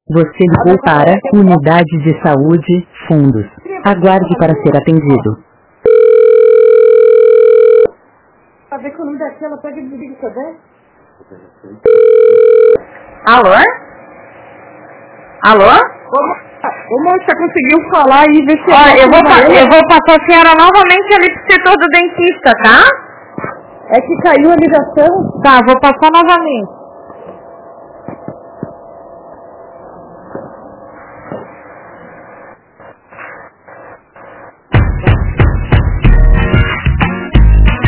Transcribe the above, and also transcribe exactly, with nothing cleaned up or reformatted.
Você ligou para Unidade de Saúde, Fundos. Aguarde para ser atendido. Pra ver que o nome daqui, ela pega e desliga, sabe? Alô? Alô? Ô, moça, conseguiu falar aí, ver se... Ó, eu vou, eu vou passar a senhora novamente ali pro setor do dentista, tá? É que caiu a ligação. Tá, vou passar novamente.